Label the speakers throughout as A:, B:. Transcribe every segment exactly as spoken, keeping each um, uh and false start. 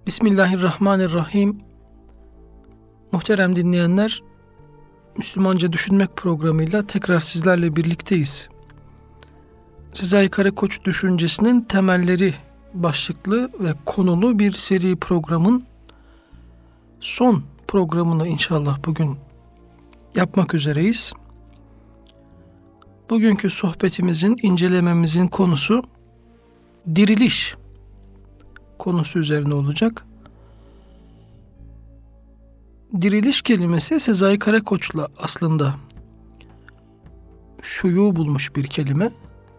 A: Bismillahirrahmanirrahim. Muhterem dinleyenler, Müslümanca Düşünmek programıyla tekrar sizlerle birlikteyiz. Sezai Karakoç düşüncesinin temelleri başlıklı ve konulu bir seri programın son programını inşallah bugün yapmak üzereyiz. Bugünkü sohbetimizin, incelememizin konusu diriliş konusu üzerine olacak. Diriliş kelimesi Sezai Karakoç'la aslında şuyu bulmuş bir kelime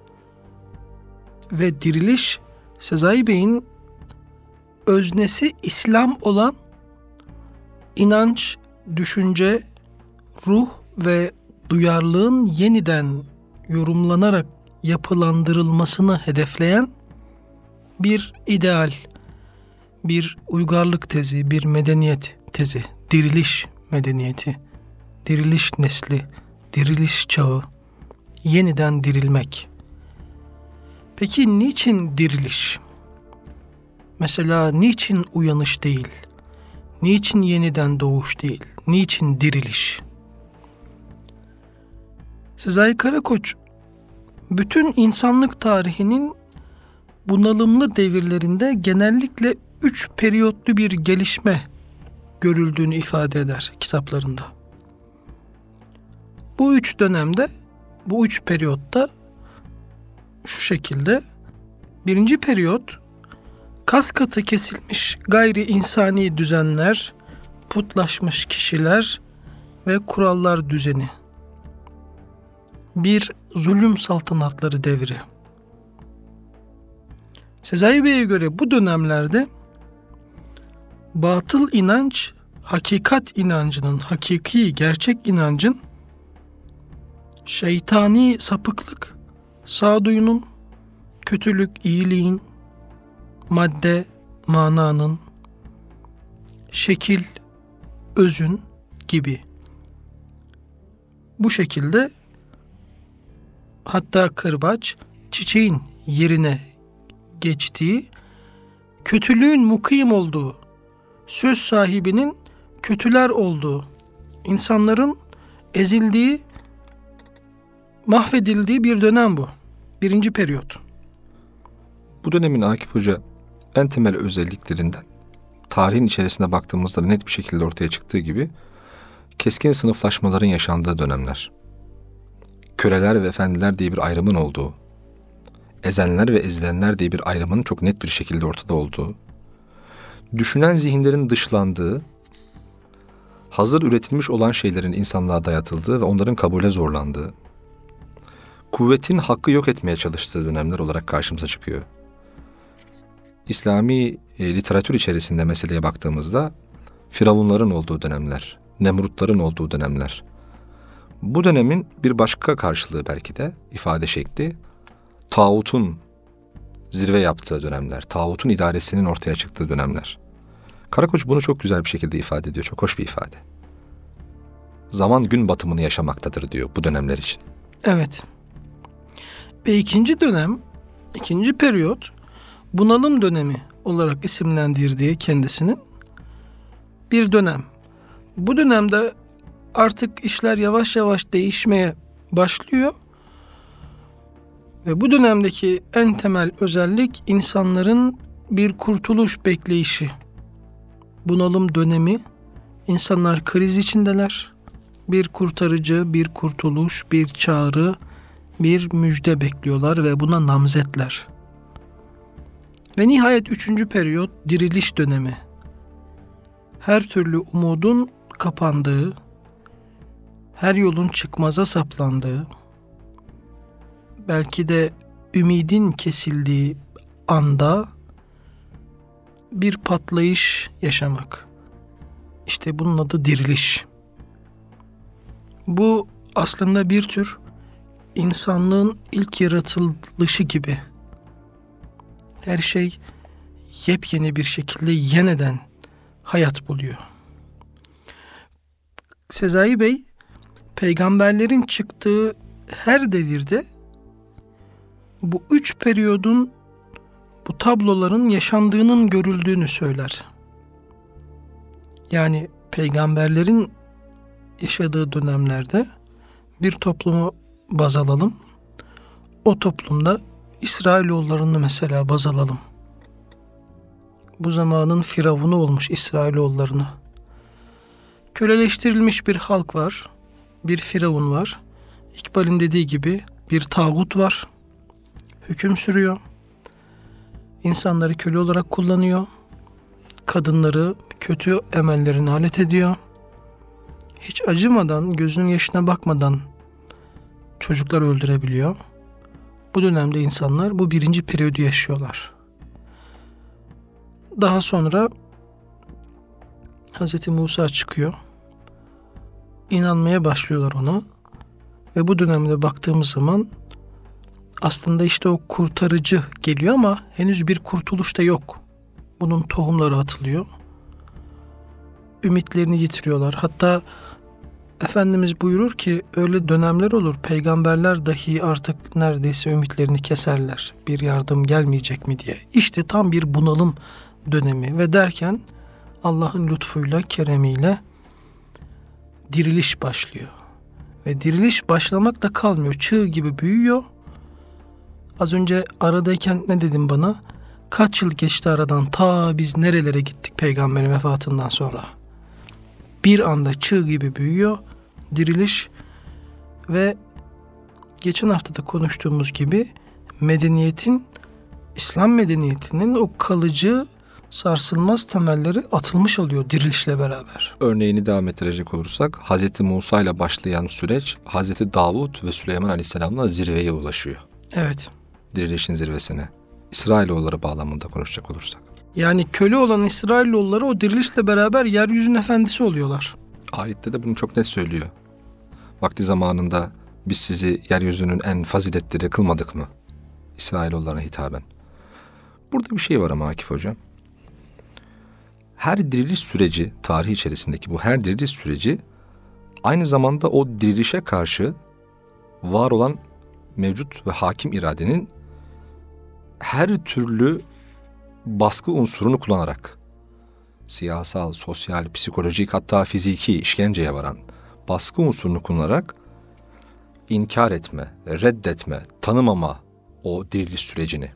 A: ve diriliş Sezai Bey'in öznesi İslam olan inanç, düşünce, ruh ve duyarlılığın yeniden yorumlanarak yapılandırılmasını hedefleyen bir ideal, bir uygarlık tezi, bir medeniyet tezi, diriliş medeniyeti, diriliş nesli, diriliş çağı, yeniden dirilmek. Peki niçin diriliş? Mesela niçin uyanış değil? Niçin yeniden doğuş değil? Niçin diriliş? Sezai Karakoç, bütün insanlık tarihinin bunalımlı devirlerinde genellikle üç periyotlu bir gelişme görüldüğünü ifade eder kitaplarında. Bu üç dönemde, bu üç periyotta şu şekilde: birinci periyot, kas katı kesilmiş gayri insani düzenler, putlaşmış kişiler ve kurallar düzeni. Bir zulüm saltanatları devri. Sezai Bey'e göre bu dönemlerde batıl inanç, hakikat inancının, hakiki, gerçek inancın, şeytani sapıklık, sağduyunun, kötülük, iyiliğin, madde, mananın, şekil, özün gibi. Bu şekilde hatta kırbaç, çiçeğin yerine geçtiği, kötülüğün mukim olduğu, söz sahibinin kötüler olduğu, insanların ezildiği, mahvedildiği bir dönem bu. Birinci periyot.
B: Bu dönemin Akif Hoca en temel özelliklerinden, tarihin içerisine baktığımızda net bir şekilde ortaya çıktığı gibi, keskin sınıflaşmaların yaşandığı dönemler. Köleler ve efendiler diye bir ayrımın olduğu, ezenler ve ezilenler diye bir ayrımın çok net bir şekilde ortada olduğu, düşünen zihinlerin dışlandığı, hazır üretilmiş olan şeylerin insanlığa dayatıldığı ve onların kabule zorlandığı, kuvvetin hakkı yok etmeye çalıştığı dönemler olarak karşımıza çıkıyor. İslami e, literatür içerisinde meseleye baktığımızda firavunların olduğu dönemler, Nemrutların olduğu dönemler. Bu dönemin bir başka karşılığı belki de ifade şekli, tağutun zirve yaptığı dönemler, tağutun idaresinin ortaya çıktığı dönemler. Karakoç bunu çok güzel bir şekilde ifade ediyor, çok hoş bir ifade. Zaman gün batımını yaşamaktadır diyor bu dönemler için.
A: Evet. Ve ikinci dönem, ikinci periyot, bunalım dönemi olarak isimlendirdiği kendisinin bir dönem. Bu dönemde artık işler yavaş yavaş değişmeye başlıyor. Ve bu dönemdeki en temel özellik insanların bir kurtuluş bekleyişi. Bunalım dönemi, insanlar kriz içindeler. Bir kurtarıcı, bir kurtuluş, bir çağrı, bir müjde bekliyorlar ve buna namzetler. Ve nihayet üçüncü periyot diriliş dönemi. Her türlü umudun kapandığı, her yolun çıkmaza saplandığı, belki de ümidin kesildiği anda bir patlayış yaşamak. İşte bunun adı diriliş. Bu aslında bir tür insanlığın ilk yaratılışı gibi. Her şey yepyeni bir şekilde yeniden hayat buluyor. Sezai Bey, peygamberlerin çıktığı her devirde bu üç periyodun, bu tabloların yaşandığının görüldüğünü söyler. Yani peygamberlerin yaşadığı dönemlerde bir toplumu baz alalım. O toplumda İsrailoğullarını mesela baz alalım. Bu zamanın firavunu olmuş İsrailoğullarını. Köleleştirilmiş bir halk var. Bir firavun var. İkbal'in dediği gibi bir tağut var. Hüküm sürüyor. İnsanları köle olarak kullanıyor. Kadınları kötü emellerine alet ediyor. Hiç acımadan, gözünün yaşına bakmadan çocuklar öldürebiliyor. Bu dönemde insanlar bu birinci periyodu yaşıyorlar. Daha sonra Hz. Musa çıkıyor. İnanmaya başlıyorlar ona. Ve bu dönemde baktığımız zaman aslında işte o kurtarıcı geliyor ama henüz bir kurtuluş da yok. Bunun tohumları atılıyor. Ümitlerini yitiriyorlar. Hatta Efendimiz buyurur ki öyle dönemler olur. Peygamberler dahi artık neredeyse ümitlerini keserler. Bir yardım gelmeyecek mi diye. İşte tam bir bunalım dönemi ve derken Allah'ın lütfuyla, keremiyle diriliş başlıyor. Ve diriliş başlamakla kalmıyor. Çığ gibi büyüyor. Az önce aradayken ne dedim bana? Kaç yıl geçti aradan, ta biz nerelere gittik peygamberin vefatından sonra. Bir anda çığ gibi büyüyor diriliş ve geçen hafta da konuştuğumuz gibi medeniyetin, İslam medeniyetinin o kalıcı, sarsılmaz temelleri atılmış oluyor dirilişle beraber.
B: Örneğini devam ettirecek olursak Hz. Musa ile başlayan süreç Hz. Davud ve Süleyman Aleyhisselam'la zirveye ulaşıyor.
A: Evet.
B: Dirilişin zirvesine. İsrailoğulları bağlamında konuşacak olursak.
A: Yani köle olan İsrailoğulları o dirilişle beraber yeryüzünün efendisi oluyorlar.
B: Ayette de bunu çok net söylüyor. Vakti zamanında biz sizi yeryüzünün en faziletleri kılmadık mı? İsrailoğullarına hitaben. Burada bir şey var ama Akif Hocam. Her diriliş süreci, tarih içerisindeki bu her diriliş süreci aynı zamanda o dirilişe karşı var olan mevcut ve hakim iradenin her türlü baskı unsurunu kullanarak siyasal, sosyal, psikolojik hatta fiziki işkenceye varan baskı unsurunu kullanarak inkar etme, reddetme, tanımama o diriliş sürecini.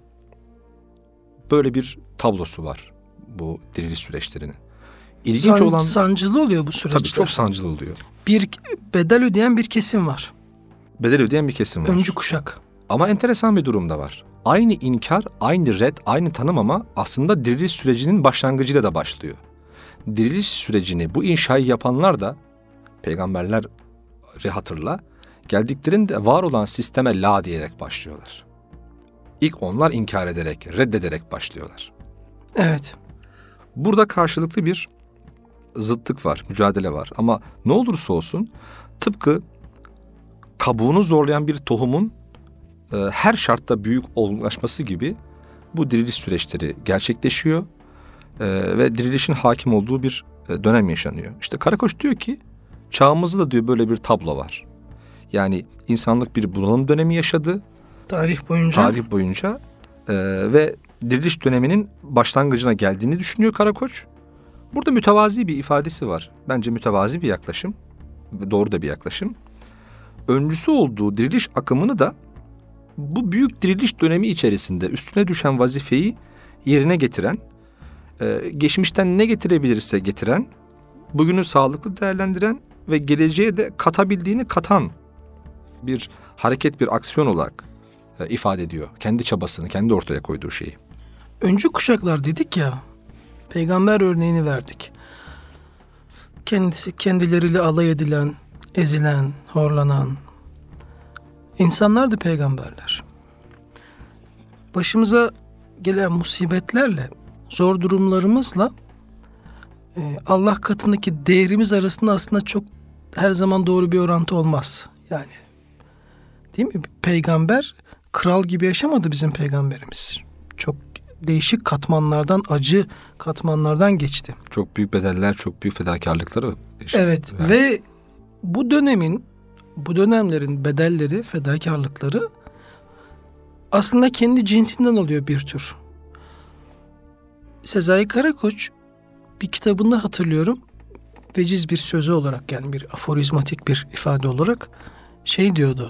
B: Böyle bir tablosu var bu diriliş süreçlerinin. İlginç
A: San,
B: olan...
A: Sancılı oluyor bu süreçler.
B: Tabii çok sancılı oluyor.
A: Bir bedel ödeyen bir kesim var.
B: Bedel ödeyen bir kesim var.
A: Öncü kuşak.
B: Ama enteresan bir durum da var. Aynı inkar, aynı red, aynı tanımama aslında diriliş sürecinin başlangıcıyla da başlıyor. Diriliş sürecini, bu inşayı yapanlar da peygamberleri hatırla, geldiklerinde var olan sisteme la diyerek başlıyorlar. İlk onlar inkar ederek, reddederek başlıyorlar.
A: Evet.
B: Burada karşılıklı bir zıtlık var, mücadele var. Ama ne olursa olsun tıpkı kabuğunu zorlayan bir tohumun e, her şartta büyük olgunlaşması gibi bu diriliş süreçleri gerçekleşiyor e, ve dirilişin hakim olduğu bir e, dönem yaşanıyor. İşte Karakoç diyor ki çağımızda da diyor böyle bir tablo var. Yani insanlık bir bunalım dönemi yaşadı.
A: Tarih boyunca.
B: Tarih boyunca e, ve diriliş döneminin başlangıcına geldiğini düşünüyor Karakoç. Burada mütevazi bir ifadesi var. Bence mütevazi bir yaklaşım ve doğru da bir yaklaşım. Öncüsü olduğu diriliş akımını da bu büyük diriliş dönemi içerisinde üstüne düşen vazifeyi yerine getiren, e, geçmişten ne getirebilirse getiren, bugünü sağlıklı değerlendiren ve geleceğe de katabildiğini katan bir hareket, bir aksiyon olarak e, ifade ediyor. Kendi çabasını, kendi ortaya koyduğu şeyi.
A: Öncü kuşaklar dedik ya, peygamber örneğini verdik. Kendisi kendileriyle alay edilen, ezilen, horlanan insanlardı peygamberler. Başımıza gelen musibetlerle, zor durumlarımızla e, Allah katındaki değerimiz arasında aslında çok her zaman doğru bir orantı olmaz. Yani değil mi? Peygamber kral gibi yaşamadı bizim peygamberimiz. Çok değişik katmanlardan, acı katmanlardan geçti.
B: Çok büyük bedeller, çok büyük fedakarlıkları. Işte.
A: Evet yani. Ve bu dönemin, bu dönemlerin bedelleri, fedakarlıkları aslında kendi cinsinden oluyor bir tür. Sezai Karakoç bir kitabında hatırlıyorum, veciz bir sözü olarak, yani bir aforizmatik bir ifade olarak şey diyordu.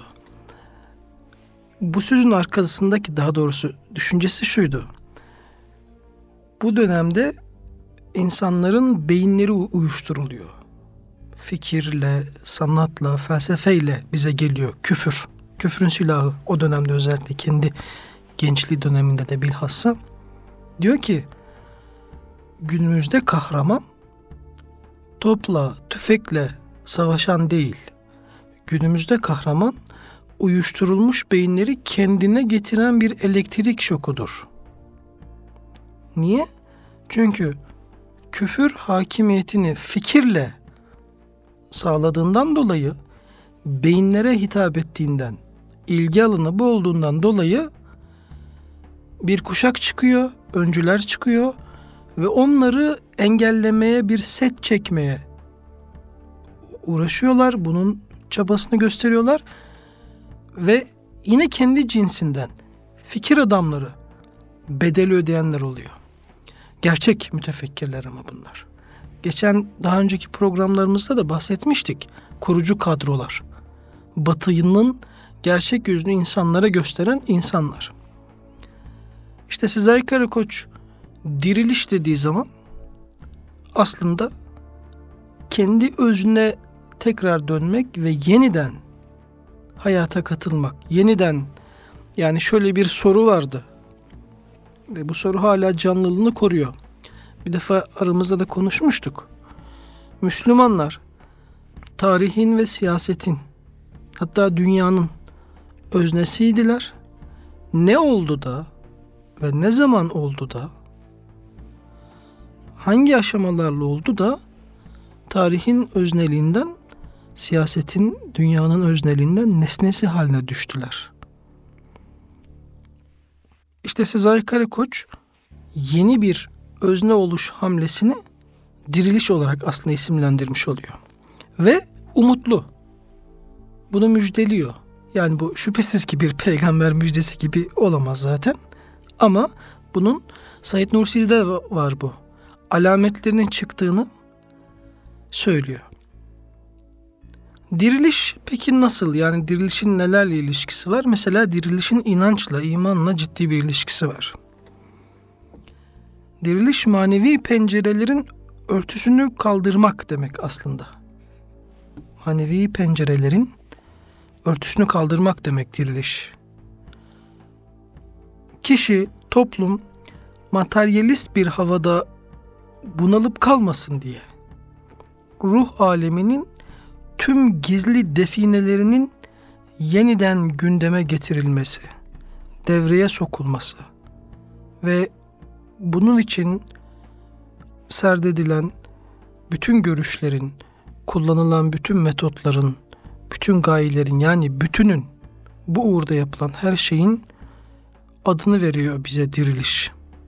A: Bu sözün arkasındaki, daha doğrusu düşüncesi şuydu. Bu dönemde insanların beyinleri uyuşturuluyor. Fikirle, sanatla, felsefeyle bize geliyor küfür. Küfrün silahı o dönemde, özellikle kendi gençliği döneminde de bilhassa. Diyor ki günümüzde kahraman topla, tüfekle savaşan değil. Günümüzde kahraman uyuşturulmuş beyinleri kendine getiren bir elektrik şokudur. Niye? Çünkü küfür hakimiyetini fikirle sağladığından dolayı, beyinlere hitap ettiğinden, ilgi alanı bu olduğundan dolayı bir kuşak çıkıyor, öncüler çıkıyor ve onları engellemeye, bir set çekmeye uğraşıyorlar. Bunun çabasını gösteriyorlar ve yine kendi cinsinden fikir adamları, bedeli ödeyenler oluyor. Gerçek mütefekkirler ama bunlar. Geçen, daha önceki programlarımızda da bahsetmiştik. Kurucu kadrolar. Batı'nın gerçek yüzünü insanlara gösteren insanlar. İşte Sezai Karakoç diriliş dediği zaman aslında kendi özüne tekrar dönmek ve yeniden hayata katılmak. Yeniden, yani şöyle bir soru vardı. Ve bu soru hala canlılığını koruyor. Bir defa aramızda da konuşmuştuk. Müslümanlar tarihin ve siyasetin, hatta dünyanın öznesiydiler. Ne oldu da ve ne zaman oldu da, hangi aşamalarla oldu da tarihin özneliğinden, siyasetin, dünyanın özneliğinden nesnesi haline düştüler. İşte Sezai Karakoç yeni bir özne oluş hamlesini diriliş olarak aslında isimlendirmiş oluyor. Ve umutlu. Bunu müjdeliyor. Yani bu şüphesiz ki bir peygamber müjdesi gibi olamaz zaten. Ama bunun Said Nursi'de var bu. Alametlerinin çıktığını söylüyor. Diriliş peki nasıl? Yani dirilişin nelerle ilişkisi var? Mesela dirilişin inançla, imanla ciddi bir ilişkisi var. Diriliş manevi pencerelerin örtüsünü kaldırmak demek aslında. Manevi pencerelerin örtüsünü kaldırmak demek diriliş. Kişi, toplum materyalist bir havada bunalıp kalmasın diye ruh aleminin tüm gizli definelerinin yeniden gündeme getirilmesi, devreye sokulması ve bunun için serdedilen bütün görüşlerin, kullanılan bütün metotların, bütün gayelerin, yani bütünün, bu uğurda yapılan her şeyin adını veriyor bize diriliş.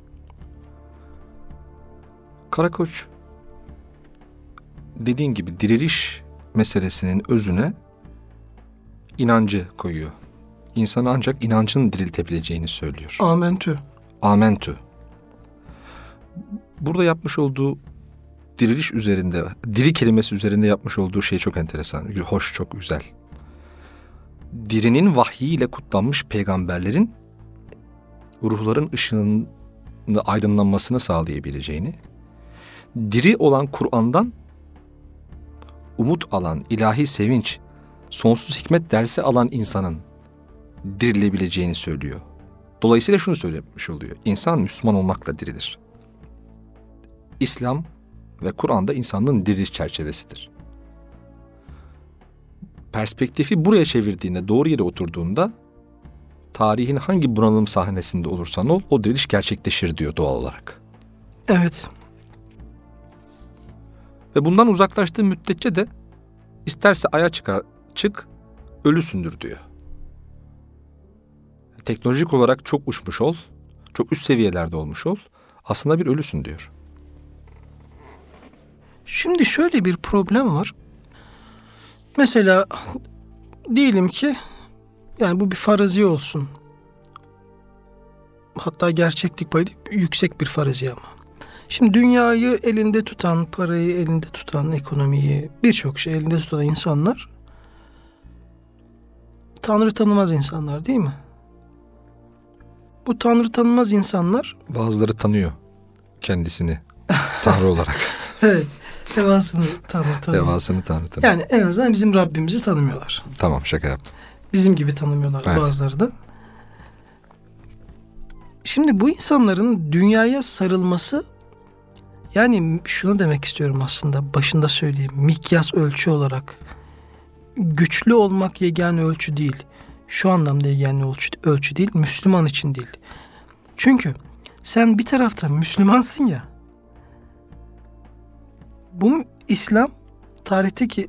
B: Karakoç dediğin gibi diriliş meselesinin özüne inancı koyuyor. İnsanı ancak inancın diriltebileceğini söylüyor.
A: Amentü.
B: Amentü. Burada yapmış olduğu diriliş üzerinde, diri kelimesi üzerinde yapmış olduğu şey çok enteresan, hoş, çok güzel. Dirinin vahyiyle kutlanmış peygamberlerin ruhların ışığını aydınlanmasını sağlayabileceğini, diri olan Kur'an'dan umut alan, ilahi sevinç, sonsuz hikmet dersi alan insanın dirilebileceğini söylüyor. Dolayısıyla şunu söylemiş oluyor: İnsan Müslüman olmakla dirilir. İslam ve Kur'an'da insanlığın diriliş çerçevesidir. Perspektifi buraya çevirdiğinde, doğru yere oturduğunda, tarihin hangi bunalım sahnesinde olursan ol, o diriliş gerçekleşir diyor doğal olarak.
A: Evet.
B: Ve bundan uzaklaştığı müddetçe de isterse aya çıkar, çık, ölüsündür diyor. Teknolojik olarak çok uçmuş ol, çok üst seviyelerde olmuş ol, aslında bir ölüsün diyor.
A: Şimdi şöyle bir problem var. Mesela diyelim ki, yani bu bir farazi olsun. Hatta gerçeklik payı yüksek bir farazi ama. Şimdi dünyayı elinde tutan, parayı elinde tutan, ekonomiyi, birçok şey elinde tutan insanlar Tanrı tanımaz insanlar değil mi? Bu Tanrı tanımaz insanlar...
B: Bazıları tanıyor kendisini Tanrı olarak.
A: Evet, devasını Tanrı tanıyor.
B: Devasını Tanrı tanıyor.
A: Yani en azından bizim Rabbimizi tanımıyorlar.
B: Tamam, şaka yaptım.
A: Bizim gibi tanımıyorlar
B: Evet.
A: bazıları da. Şimdi bu insanların dünyaya sarılması, yani şunu demek istiyorum aslında, başında söyleyeyim, mikyas ölçü olarak güçlü olmak yegane ölçü değil. Şu anlamda yegane ölçü, ölçü değil, Müslüman için değil. Çünkü sen bir taraftan Müslümansın ya, bu İslam tarihteki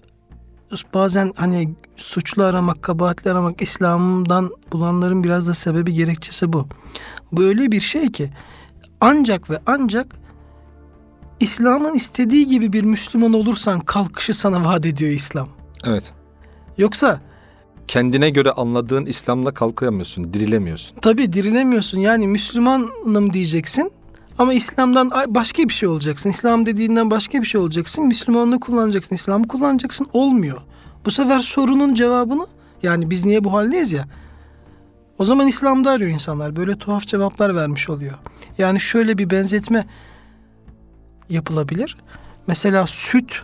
A: bazen hani suçlu aramak, kabahatli aramak, İslam'dan bulanların biraz da sebebi, gerekçesi bu. Bu öyle bir şey ki ancak ve ancak İslam'ın istediği gibi bir Müslüman olursan kalkışı sana vaat ediyor İslam.
B: Evet.
A: Yoksa
B: Kendine göre anladığın İslam'la kalkayamıyorsun, dirilemiyorsun.
A: tabii dirilemiyorsun. Yani Müslümanım diyeceksin ama İslam'dan başka bir şey olacaksın. İslam dediğinden başka bir şey olacaksın. Müslümanlığı kullanacaksın, İslam'ı kullanacaksın. Olmuyor. Bu sefer sorunun cevabını, yani biz niye bu haldeyiz ya, o zaman İslam'da arıyor insanlar. Böyle tuhaf cevaplar vermiş oluyor. Yani şöyle bir benzetme yapılabilir. Mesela süt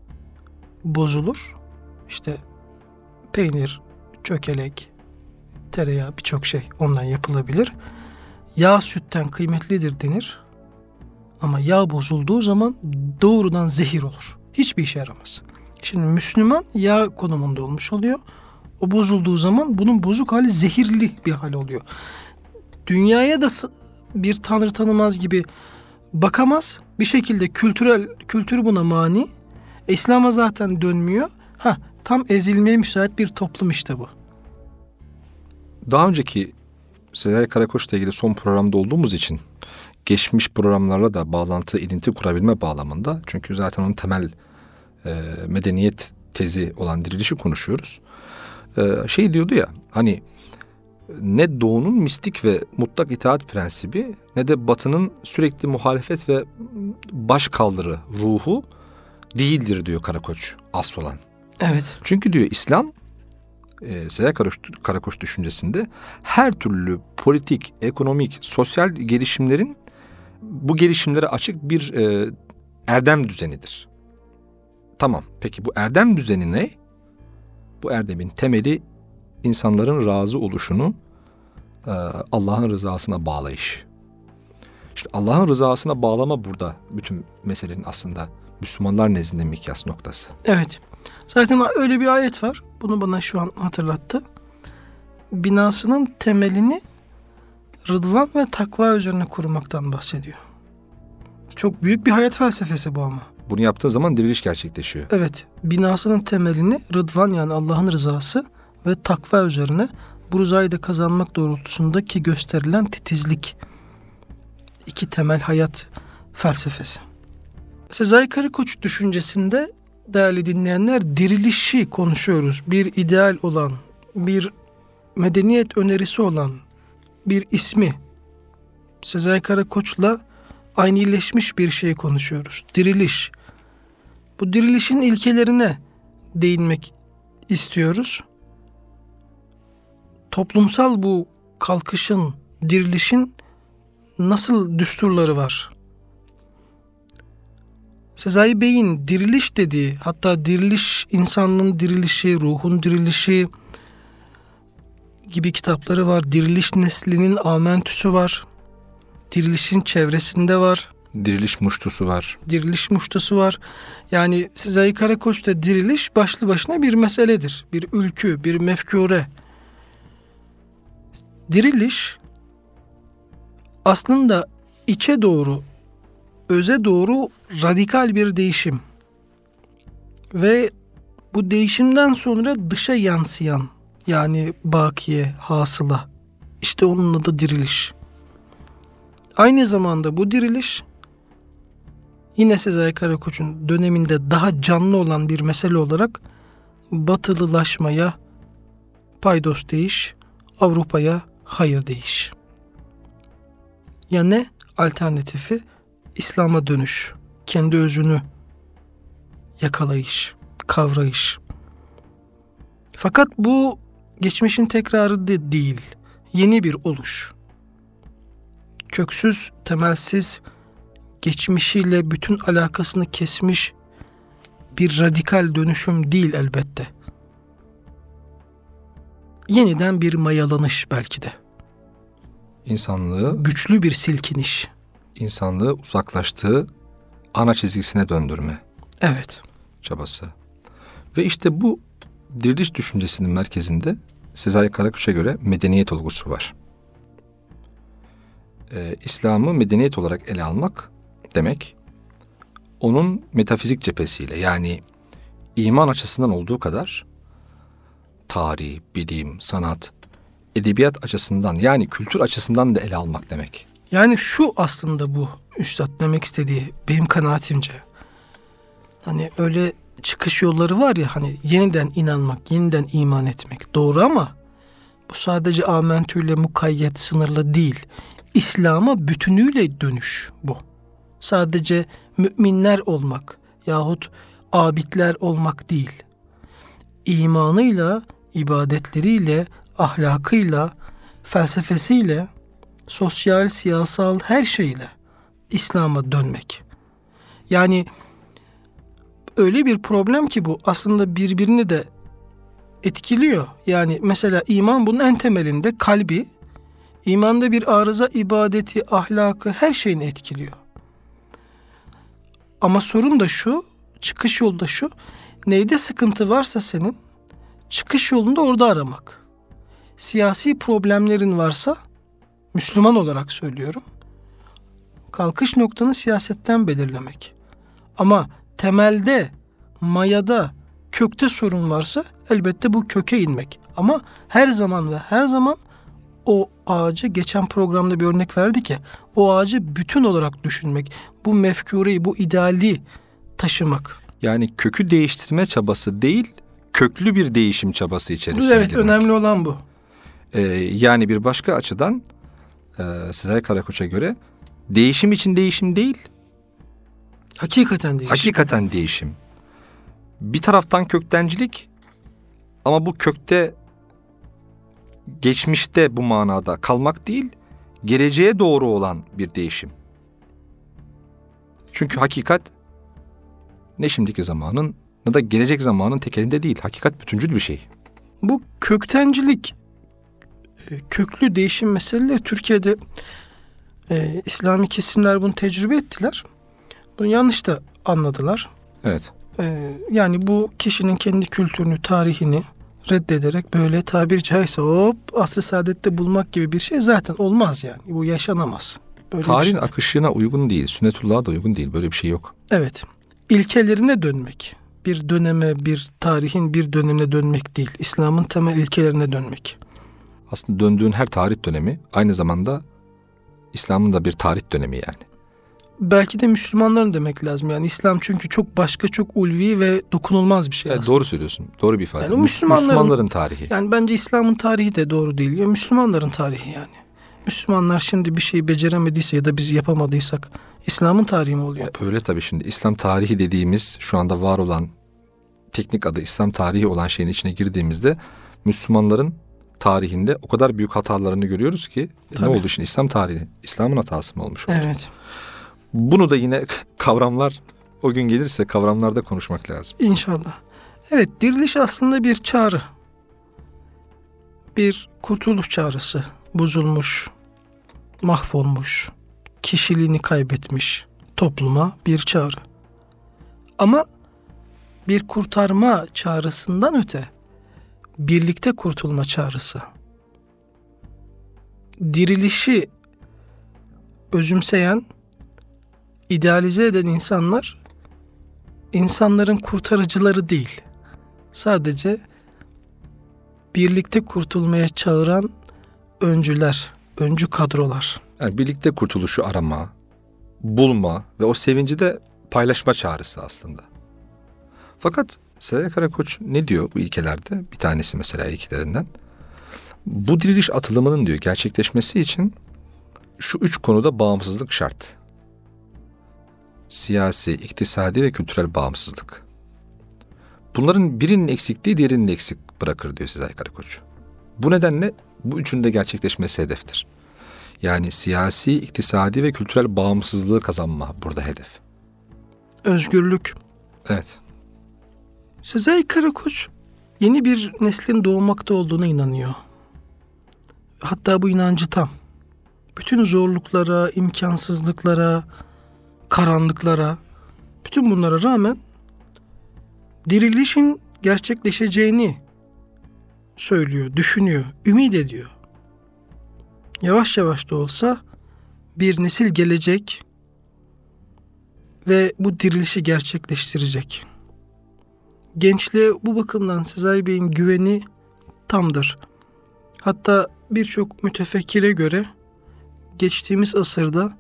A: bozulur. İşte peynir, çökelek, tereyağı, birçok şey ondan yapılabilir. Yağ sütten kıymetlidir denir. Ama yağ bozulduğu zaman doğrudan zehir olur. Hiçbir işe yaramaz. Şimdi Müslüman yağ konumunda olmuş oluyor. O bozulduğu zaman bunun bozuk hali zehirli bir hal oluyor. Dünyaya da bir Tanrı tanımaz gibi bakamaz. Bir şekilde kültürel kültür buna mani. İslam'a zaten dönmüyor. Ha, tam ezilmeye müsait bir toplum işte bu.
B: Daha önceki Sezai Karakoç'la ilgili son programda olduğumuz için geçmiş programlarla da bağlantı, ilinti kurabilme bağlamında, çünkü zaten onun temel e, medeniyet tezi olan dirilişi konuşuyoruz. E, şey diyordu ya, hani ne Doğu'nun mistik ve mutlak itaat prensibi ne de Batı'nın sürekli muhalefet ve baş kaldırı ruhu değildir diyor Karakoç, asıl olan.
A: Evet.
B: Çünkü diyor İslam, e, Sezai Karakoç, Karakoç düşüncesinde her türlü politik, ekonomik, sosyal gelişimlerin, bu gelişimlere açık bir e, erdem düzenidir. Tamam, peki bu erdem düzeni ne? Bu erdemin temeli insanların razı oluşunu e, Allah'ın rızasına bağlayış. İşte Allah'ın rızasına bağlama burada bütün meselenin aslında Müslümanlar nezdinde mikyas noktası.
A: Evet. Zaten öyle bir ayet var. Bunu bana şu an hatırlattı. Binasının temelini rıdvan ve takva üzerine kurmaktan bahsediyor. Çok büyük bir hayat felsefesi bu ama.
B: Bunu yaptığı zaman diriliş gerçekleşiyor.
A: Evet. Binasının temelini rıdvan, yani Allah'ın rızası ve takva üzerine, bu rızayı da kazanmak doğrultusundaki gösterilen titizlik. İki temel hayat felsefesi. Sezai Karakoç düşüncesinde değerli dinleyenler, dirilişi konuşuyoruz. Bir ideal olan, bir medeniyet önerisi olan bir ismi Sezai Karakoç'la aynileşmiş bir şey konuşuyoruz. Diriliş. Bu dirilişin ilkelerine değinmek istiyoruz. Toplumsal bu kalkışın, dirilişin nasıl düsturları var? Sezai Bey'in diriliş dediği, hatta diriliş, insanlığın dirilişi, ruhun dirilişi gibi kitapları var. Diriliş neslinin amentüsü var. Dirilişin çevresinde var.
B: Diriliş muştusu var.
A: Diriliş muştusu var. Yani Sezai Karakoç'ta diriliş başlı başına bir meseledir. Bir ülkü, bir mefkure. Diriliş aslında içe doğru, öze doğru radikal bir değişim. Ve bu değişimden sonra dışa yansıyan, yani bakiye, hasıla. İşte onun adı diriliş. Aynı zamanda bu diriliş yine Sezai Karakoç'un döneminde daha canlı olan bir mesele olarak batılılaşmaya paydos değiş, Avrupa'ya hayır değiş. Ya ne? Alternatifi İslam'a dönüş, kendi özünü yakalayış, kavrayış. Fakat bu geçmişin tekrarı de değil, yeni bir oluş. Köksüz, temelsiz, geçmişiyle bütün alakasını kesmiş bir radikal dönüşüm değil elbette. Yeniden bir mayalanış belki de.
B: İnsanlığı,
A: Güçlü bir silkiniş.
B: insanlığı uzaklaştığı ana çizgisine döndürme
A: Evet.
B: çabası. Ve işte bu diriliş düşüncesinin merkezinde Sezai Karakoç'a göre medeniyet olgusu var. Ee, İslam'ı medeniyet olarak ele almak demek, onun metafizik cephesiyle, yani iman açısından olduğu kadar tarih, bilim, sanat, edebiyat açısından, yani kültür açısından da ele almak demek.
A: Yani şu aslında bu üstad demek istediği benim kanaatimce. Hani öyle çıkış yolları var ya, hani yeniden inanmak, yeniden iman etmek. Doğru ama bu sadece amentüyle mukayyet, sınırlı değil. İslam'a bütünüyle dönüş bu. Sadece müminler olmak yahut abidler olmak değil. İmanıyla, ibadetleriyle, ahlakıyla, felsefesiyle, sosyal, siyasal her şeyle İslam'a dönmek. Yani öyle bir problem ki bu aslında birbirini de etkiliyor. Yani mesela iman bunun en temelinde kalbi, imanda bir arıza ibadeti, ahlakı, her şeyini etkiliyor. Ama sorun da şu, çıkış yolu da şu, neyde sıkıntı varsa senin, çıkış yolunu da orada aramak. Siyasi problemlerin varsa, Müslüman olarak söylüyorum, kalkış noktanı siyasetten belirlemek. Ama temelde, mayada, kökte sorun varsa elbette bu köke inmek. Ama her zaman ve her zaman o ağacı, geçen programda bir örnek verdik ya, o ağacı bütün olarak düşünmek, bu mefkureyi, bu ideali taşımak.
B: Yani kökü değiştirme çabası değil, köklü bir değişim çabası içerisine
A: Evet,
B: girmek.
A: önemli olan bu.
B: Ee, yani bir başka açıdan e, Sezai Karakoç'a göre değişim için değişim değil,
A: Hakikaten değişim.
B: hakikaten değişim. Bir taraftan köktencilik, ama bu kökte, geçmişte bu manada kalmak değil, geleceğe doğru olan bir değişim. Çünkü hakikat ne şimdiki zamanın ne da gelecek zamanın tekelinde değil. Hakikat bütüncül bir şey.
A: Bu köktencilik, e, köklü değişim meseleleri Türkiye'de e, İslami kesimler bunu tecrübe ettiler. Bunu yanlış da anladılar.
B: Evet.
A: E, yani bu kişinin kendi kültürünü, tarihini reddederek böyle tabiri caizse hop asr-ı saadette bulmak gibi bir şey zaten olmaz yani. Bu yaşanamaz. Böyle
B: Tarihin
A: bir şey.
B: akışına uygun değil, sünnetullah'a da uygun değil. Böyle bir şey yok.
A: Evet. İlkelerine dönmek. Bir döneme, bir tarihin bir dönemine dönmek değil. İslam'ın temel ilkelerine dönmek.
B: Aslında döndüğün her tarih dönemi aynı zamanda İslam'ın da bir tarih dönemi yani.
A: Belki de Müslümanların demek lazım. Yani İslam çünkü çok başka, çok ulvi ve dokunulmaz bir şey
B: Evet,
A: aslında.
B: doğru söylüyorsun. Doğru bir ifade.
A: Yani o Müslümanların,
B: Müslümanların tarihi.
A: Yani bence İslam'ın tarihi de doğru değil. Ya Müslümanların tarihi yani. Müslümanlar şimdi bir şeyi beceremediyse ya da biz yapamadıysak İslam'ın tarihi mi oluyor?
B: E, öyle tabii şimdi. İslam tarihi dediğimiz, şu anda var olan, teknik adı İslam tarihi olan şeyin içine girdiğimizde Müslümanların tarihinde o kadar büyük hatalarını görüyoruz ki e, ne oldu şimdi? İslam tarihi, İslam'ın hatası mı olmuş oldu?
A: Evet.
B: Bunu da yine kavramlar, o gün gelirse kavramlarda konuşmak lazım.
A: İnşallah. Evet, diriliş aslında bir çağrı. Bir kurtuluş çağrısı. Bozulmuş, mahvolmuş, kişiliğini kaybetmiş topluma bir çağrı. Ama bir kurtarma çağrısından öte birlikte kurtulma çağrısı. Dirilişi özümseyen, idealize eden insanlar insanların kurtarıcıları değil. Sadece birlikte kurtulmaya çağıran öncüler, öncü kadrolar.
B: Yani birlikte kurtuluşu arama, bulma ve o sevinci de paylaşma çağrısı aslında. Fakat Sezai Karakoç ne diyor bu ilkelerde? Bir tanesi mesela ilkelerinden. Bu diriliş atılımının diyor gerçekleşmesi için şu üç konuda bağımsızlık şart. siyasi, iktisadi ve kültürel bağımsızlık. Bunların birinin eksikliği diğerinin eksik bırakır diyor Sezai Karakoç. Bu nedenle bu üçünün de gerçekleşmesi hedeftir. Yani siyasi, iktisadi ve kültürel bağımsızlığı kazanma burada hedef.
A: Özgürlük.
B: Evet.
A: Sezai Karakoç yeni bir neslin doğmakta olduğuna inanıyor. Hatta bu inancı tam. Bütün zorluklara, imkansızlıklara, karanlıklara, bütün bunlara rağmen dirilişin gerçekleşeceğini söylüyor, düşünüyor, ümit ediyor. Yavaş yavaş da olsa bir nesil gelecek ve bu dirilişi gerçekleştirecek. Gençliğe bu bakımdan Sezai Bey'in güveni tamdır. Hatta birçok mütefekkire göre geçtiğimiz asırda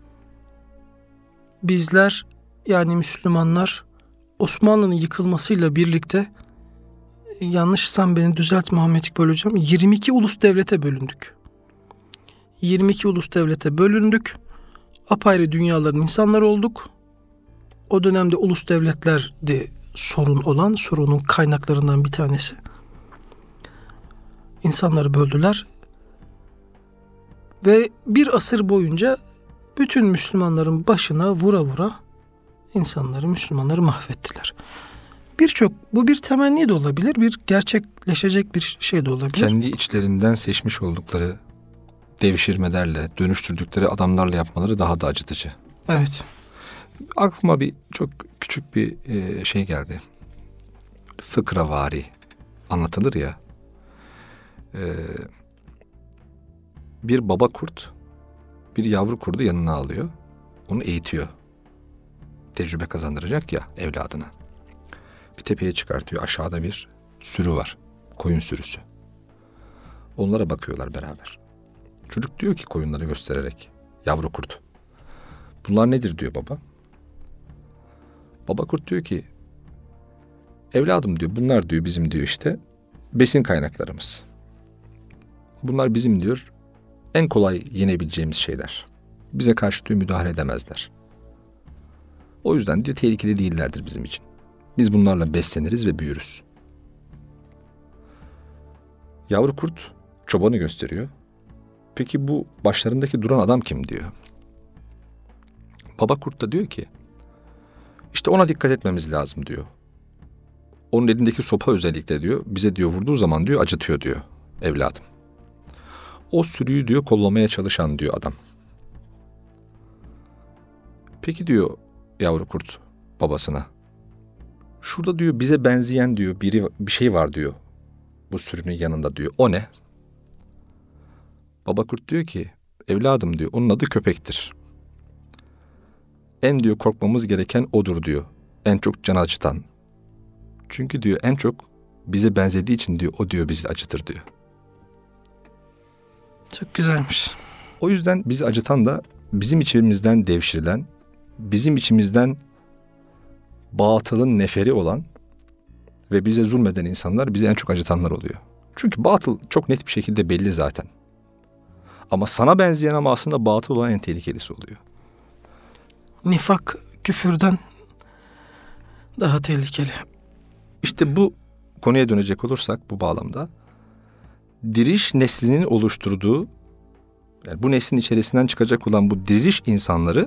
A: bizler, yani Müslümanlar, Osmanlı'nın yıkılmasıyla birlikte, yanlışsam beni düzelt Muhammed İkbal Hocam, yirmi iki ulus devlete bölündük. yirmi iki ulus devlete bölündük. Apayrı dünyaların insanlar olduk. O dönemde ulus devletlerdi sorun olan, sorunun kaynaklarından bir tanesi. İnsanları böldüler. Ve bir asır boyunca bütün Müslümanların başına vura vura insanları, Müslümanları mahvettiler. Birçok, bu bir temenni de olabilir, bir gerçekleşecek bir şey de olabilir.
B: Kendi içlerinden seçmiş oldukları devşirmelerle, dönüştürdükleri adamlarla yapmaları daha da acıtıcı.
A: Evet.
B: Aklıma bir çok küçük bir e, şey geldi. Fıkravari anlatılır ya. E, bir baba kurt bir yavru kurdu yanına alıyor. Onu eğitiyor. Tecrübe kazandıracak ya evladına. Bir tepeye çıkartıyor. Aşağıda bir sürü var. Koyun sürüsü. Onlara bakıyorlar beraber. Çocuk diyor ki koyunları göstererek, yavru kurt, bunlar nedir diyor baba. Baba kurt diyor ki, evladım diyor, bunlar diyor bizim diyor işte besin kaynaklarımız. Bunlar bizim diyor en kolay yenebileceğimiz şeyler. Bize karşı diyor müdahale edemezler. O yüzden diyor tehlikeli değillerdir bizim için. Biz bunlarla besleniriz ve büyürüz. Yavru kurt çobanı gösteriyor. Peki bu başlarındaki duran adam kim diyor. Baba kurt da diyor ki, işte ona dikkat etmemiz lazım diyor. Onun elindeki sopa özellikle diyor, bize diyor vurduğu zaman diyor acıtıyor diyor evladım. O sürüyü diyor kollamaya çalışan diyor adam. Peki diyor yavru kurt babasına, şurada diyor bize benzeyen diyor biri bir şey var diyor bu sürünün yanında diyor. O ne? Baba kurt diyor ki, evladım diyor onun adı köpektir. En diyor korkmamız gereken odur diyor. En çok can acıtan. Çünkü diyor en çok bize benzediği için diyor o diyor bizi acıtır diyor.
A: Çok güzelmiş.
B: O yüzden bizi acıtan da bizim içimizden devşirilen, bizim içimizden batılın neferi olan ve bize zulmeden insanlar bizi en çok acıtanlar oluyor. Çünkü batıl çok net bir şekilde belli zaten. Ama sana benzeyen ama aslında batıl olan en tehlikelisi oluyor.
A: Nifak küfürden daha tehlikeli.
B: İşte bu konuya dönecek olursak bu bağlamda diriliş neslinin oluşturduğu, yani bu neslin içerisinden çıkacak olan bu diriliş insanları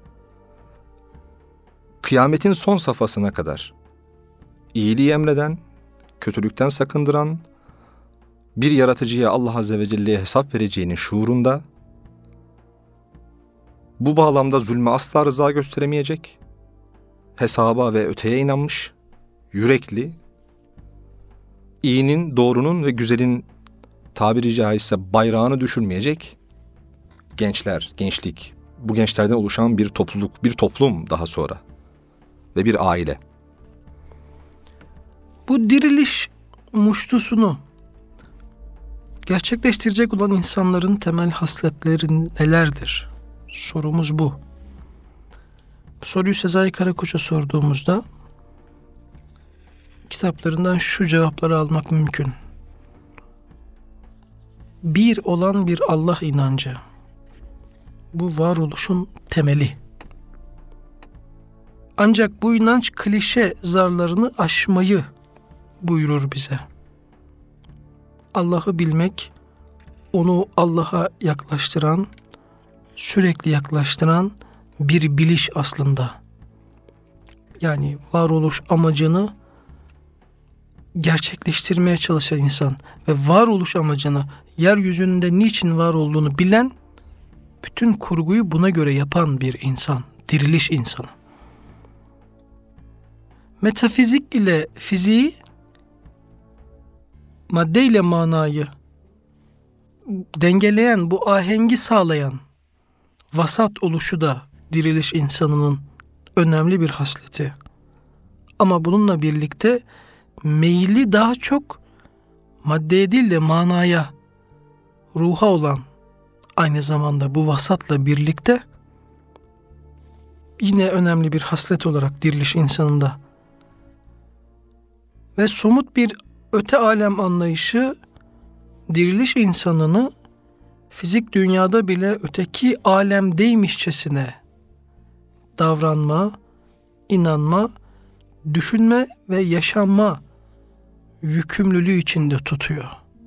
B: kıyametin son safhasına kadar iyiliği emreden, kötülükten sakındıran, bir yaratıcıya Allah Azze ve Celle'ye hesap vereceğinin şuurunda, bu bağlamda zulme asla rıza gösteremeyecek, hesaba ve öteye inanmış, yürekli, iyinin, doğrunun ve güzelin tabiri caizse bayrağını düşürmeyecek gençler, gençlik, bu gençlerden oluşan bir topluluk, bir toplum daha sonra ve bir aile.
A: Bu diriliş muştusunu gerçekleştirecek olan insanların temel hasletleri nelerdir? Sorumuz bu. Bu soruyu Sezai Karakoç'a sorduğumuzda kitaplarından şu cevapları almak mümkün. Bir olan bir Allah inancı. Bu varoluşun temeli. Ancak bu inanç klişe zarlarını aşmayı buyurur bize. Allah'ı bilmek, onu Allah'a yaklaştıran, sürekli yaklaştıran bir biliş aslında. Yani varoluş amacını gerçekleştirmeye çalışan insan ve varoluş amacını, yeryüzünde niçin var olduğunu bilen, bütün kurguyu buna göre yapan bir insan, diriliş insanı. Metafizik ile fiziği, madde ile manayı dengeleyen, bu ahengi sağlayan vasat oluşu da diriliş insanının önemli bir hasleti. Ama bununla birlikte meyli daha çok maddeye değil de manaya, ruha olan, aynı zamanda bu vasatla birlikte yine önemli bir haslet olarak diriliş insanında. Ve somut bir öte alem anlayışı diriliş insanını fizik dünyada bile öteki alemdeymişçesine davranma, inanma, düşünme ve yaşanma yükümlülüğü içinde tutuyor.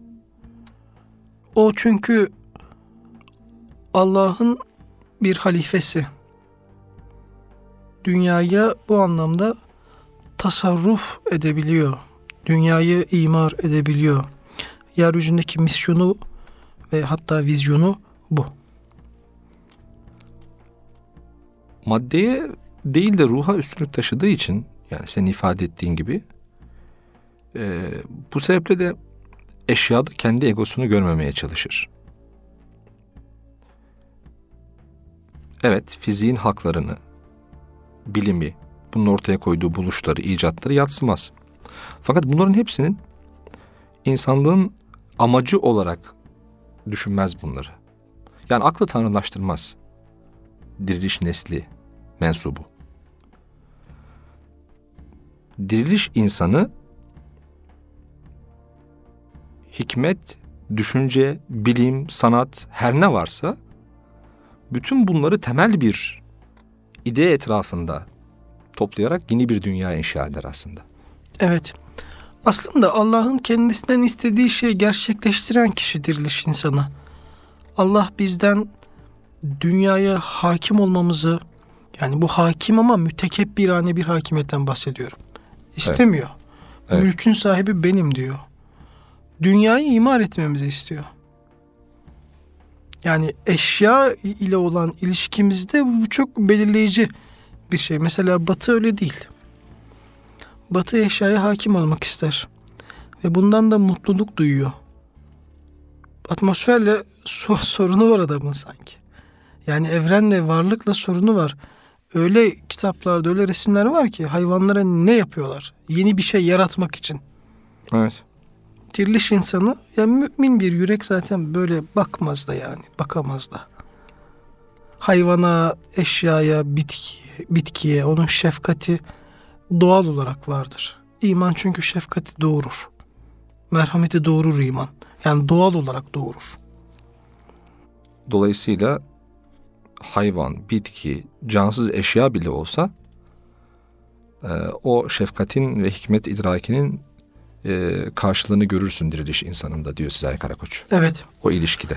A: O çünkü Allah'ın bir halifesi. Dünyaya bu anlamda tasarruf edebiliyor. Dünyayı imar edebiliyor. Yeryüzündeki misyonu ve hatta vizyonu bu.
B: Maddeye değil de ruha üstünlük taşıdığı için, yani senin ifade ettiğin gibi, e, bu sebeple de eşyada kendi egosunu görmemeye çalışır. Evet, fiziğin haklarını, bilimi, bunun ortaya koyduğu buluşları, icatları yadsımaz. Fakat bunların hepsinin insanlığın amacı olarak düşünmez bunları. Yani aklı tanrılaştırmaz. Diriliş nesli mensubu. Diriliş insanı hikmet, düşünce, bilim, sanat, her ne varsa bütün bunları temel bir ide etrafında toplayarak yeni bir dünya inşa eder aslında.
A: Evet. Aslında Allah'ın kendisinden istediği şeyi gerçekleştiren kişi diriliş insanı. Allah bizden dünyaya hakim olmamızı, yani bu hakim ama mütekebbirane bir hakimiyetten bahsediyorum, İstemiyor. Evet. Mülkün sahibi benim diyor. Dünyayı imar etmemizi istiyor. Yani eşya ile olan ilişkimizde bu çok belirleyici bir şey. Mesela Batı öyle değil. Batı eşyaya hakim olmak ister. Ve bundan da mutluluk duyuyor. Atmosferle sor- sorunu var adamın sanki. Yani evrenle, varlıkla sorunu var. Öyle kitaplarda, öyle resimler var ki hayvanlara ne yapıyorlar? Yeni bir şey yaratmak için.
B: Evet.
A: Diriliş insanı, yani mümin bir yürek zaten böyle bakmaz da yani, bakamaz da. Hayvana, eşyaya, bitkiye, bitkiye onun şefkati doğal olarak vardır. İman çünkü şefkati doğurur. Merhameti doğurur iman. Yani doğal olarak doğurur.
B: Dolayısıyla hayvan, bitki, cansız eşya bile olsa e, o şefkatin ve hikmet idrakinin e, karşılığını görürsün diriliş insanında diyor Sezai Karakoç.
A: Evet.
B: O ilişkide.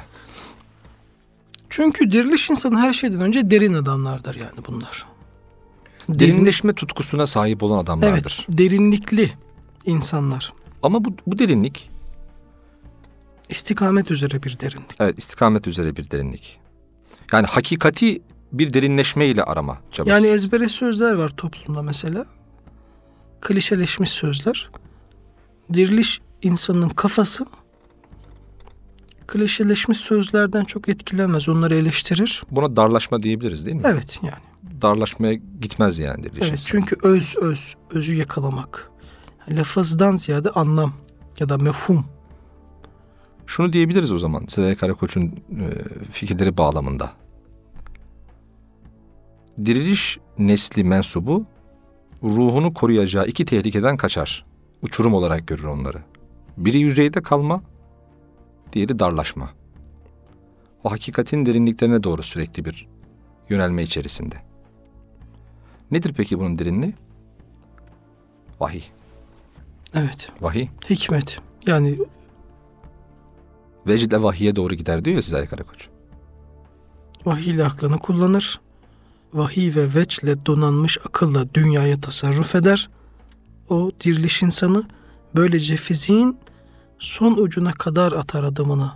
B: Çünkü
A: diriliş insanı her şeyden önce derin adamlardır yani bunlar.
B: Derinleşme Derin... tutkusuna sahip olan adamlardır.
A: Evet, derinlikli insanlar.
B: Ama bu, bu derinlik
A: istikamet üzere bir derinlik.
B: Evet, istikamet üzere bir derinlik. Yani hakikati bir derinleşmeyle arama çabası.
A: Yani ezbere sözler var toplumda mesela. Klişeleşmiş sözler. Diriliş insanın kafası klişeleşmiş sözlerden çok etkilenmez. Onları eleştirir.
B: Buna darlaşma diyebiliriz değil mi?
A: Evet yani.
B: Darlaşmaya gitmez yani diriliş
A: evet,
B: insanı.
A: Çünkü öz öz, özü yakalamak. Lafızdan ziyade anlam ya da mefhum.
B: Şunu diyebiliriz o zaman Sezai Karakoç'un e, fikirleri bağlamında. Diriliş nesli mensubu ruhunu koruyacağı iki tehlikeden kaçar. Uçurum olarak görür onları. Biri yüzeyde kalma, diğeri darlaşma. O hakikatin derinliklerine doğru sürekli bir yönelme içerisinde. Nedir peki bunun derinliği? Vahiy.
A: Evet.
B: Vahiy.
A: Hikmet. Yani
B: Vecd ile vahiye doğru gider diyor ya Sezai Karakoç.
A: vahiy ile aklını kullanır. Vahiy ve veçle donanmış akılla dünyaya tasarruf eder. O diriliş insanı, böylece fiziğin son ucuna kadar atar adımını.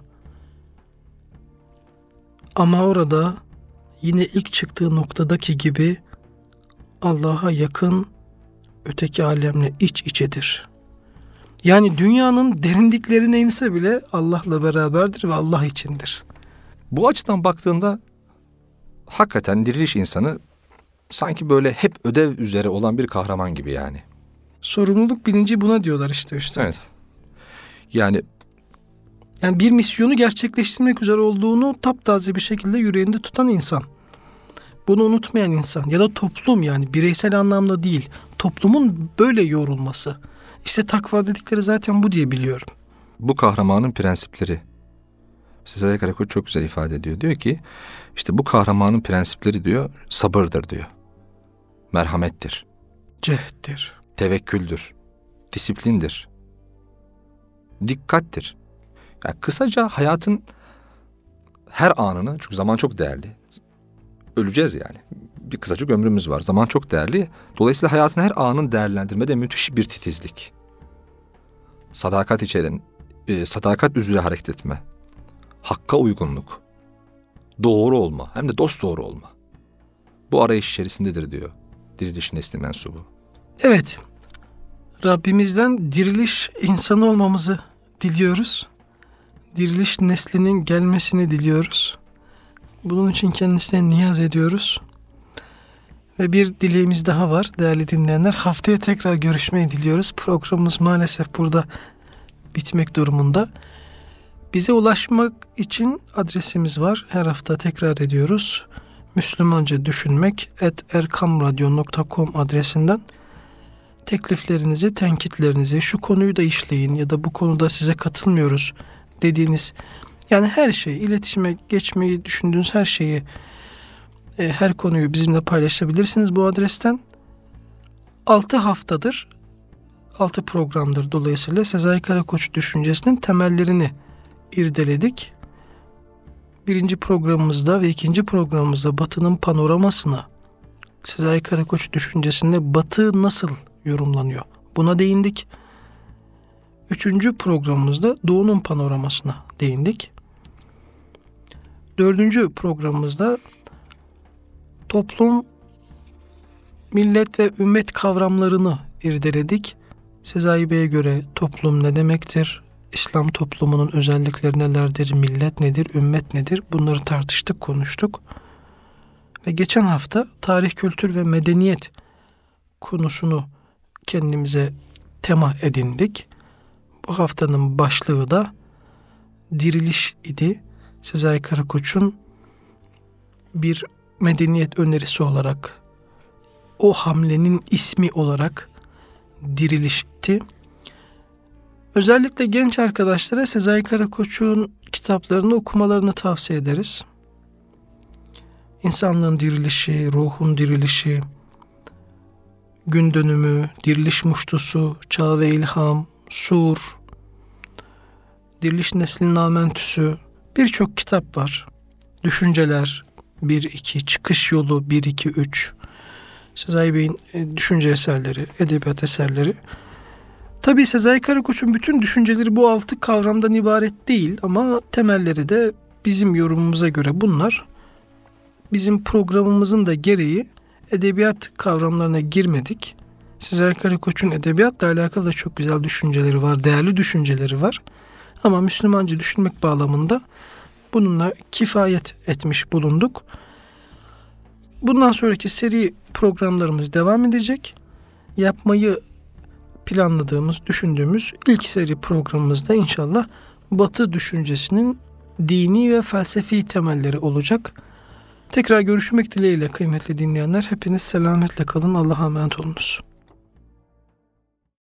A: Ama orada yine ilk çıktığı noktadaki gibi Allah'a yakın, öteki alemle iç içedir. Yani dünyanın derinliklerine inse bile Allah'la beraberdir ve Allah içindir.
B: Bu açıdan baktığında hakikaten diriliş insanı sanki böyle hep ödev üzere olan bir kahraman gibi yani.
A: Sorumluluk bilinci buna diyorlar işte üstad.
B: Evet. Yani
A: Yani bir misyonu gerçekleştirmek üzere olduğunu taptaze bir şekilde yüreğinde tutan insan. Bunu unutmayan insan ya da toplum, yani bireysel anlamda değil, toplumun böyle yorulması. İşte takva dedikleri zaten bu diye biliyorum.
B: bu kahramanın prensipleri. Sezai Karakoç çok güzel ifade ediyor. Diyor ki işte bu kahramanın prensipleri diyor sabırdır diyor. Merhamettir.
A: Cehddir.
B: Tevekküldür. Disiplindir. Dikkattir. Yani kısaca hayatın her anını, çünkü zaman çok değerli. Öleceğiz yani. Bir kısacık ömrümüz var. Zaman çok değerli. Dolayısıyla hayatın her anını değerlendirmede müthiş bir titizlik. Sadakat içeren, e, sadakat üzere hareket etme. Hakka uygunluk. Doğru olma. Hem de dosdoğru olma. Bu arayış içerisindedir diyor diriliş nesli mensubu.
A: Evet. Rabbimizden diriliş insanı olmamızı diliyoruz. Diriliş neslinin gelmesini diliyoruz. Bunun için kendisine niyaz ediyoruz. Ve bir dileğimiz daha var değerli dinleyenler. Haftaya tekrar görüşmeyi diliyoruz. Programımız maalesef burada bitmek durumunda. Bize ulaşmak için adresimiz var. Her hafta tekrar ediyoruz. Müslümanca düşünmek et erkamradyo nokta com adresinden tekliflerinizi, tenkitlerinizi, şu konuyu da işleyin ya da bu konuda size katılmıyoruz dediğiniz, yani her şey, iletişime geçmeyi düşündüğünüz her şeyi, e, her konuyu bizimle paylaşabilirsiniz bu adresten. altı haftadır, altı programdır dolayısıyla Sezai Karakoç düşüncesinin temellerini irdeledik. Birinci programımızda ve ikinci programımızda Batı'nın panoramasına, Sezai Karakoç düşüncesinde Batı nasıl yorumlanıyor, buna değindik. Üçüncü programımızda Doğu'nun panoramasına değindik. Dördüncü programımızda toplum, millet ve ümmet kavramlarını irdeledik. Sezai Bey'e göre toplum ne demektir? İslam toplumunun özellikleri nelerdir? Millet nedir? Ümmet nedir? Bunları tartıştık, konuştuk. Ve geçen hafta tarih, kültür ve medeniyet konusunu kendimize tema edindik. Bu haftanın başlığı da diriliş idi. Sezai Karakoç'un bir medeniyet önerisi olarak, o hamlenin ismi olarak dirilişti. Özellikle genç arkadaşlara Sezai Karakoç'un kitaplarını okumalarını tavsiye ederiz. İnsanlığın dirilişi, ruhun dirilişi, gün dönümü, diriliş muştusu, çağ ve ilham, sur, diriliş neslinin amentüsü, birçok kitap var. Düşünceler bir iki, çıkış yolu bir iki üç. Sezai Bey'in düşünce eserleri, edebiyat eserleri. Tabii Sezai Karakoç'un bütün düşünceleri bu altı kavramdan ibaret değil ama temelleri de bizim yorumumuza göre bunlar. Bizim programımızın da gereği edebiyat kavramlarına girmedik. Sezai Karakoç'un edebiyatla alakalı da çok güzel düşünceleri var, değerli düşünceleri var. Ama Müslümanca düşünmek bağlamında bununla kifayet etmiş bulunduk. Bundan sonraki seri programlarımız devam edecek. Yapmayı planladığımız, düşündüğümüz ilk seri programımızda inşallah Batı düşüncesinin dini ve felsefi temelleri olacak. Tekrar görüşmek dileğiyle kıymetli dinleyenler. Hepiniz selametle kalın. Allah'a emanet olunuz.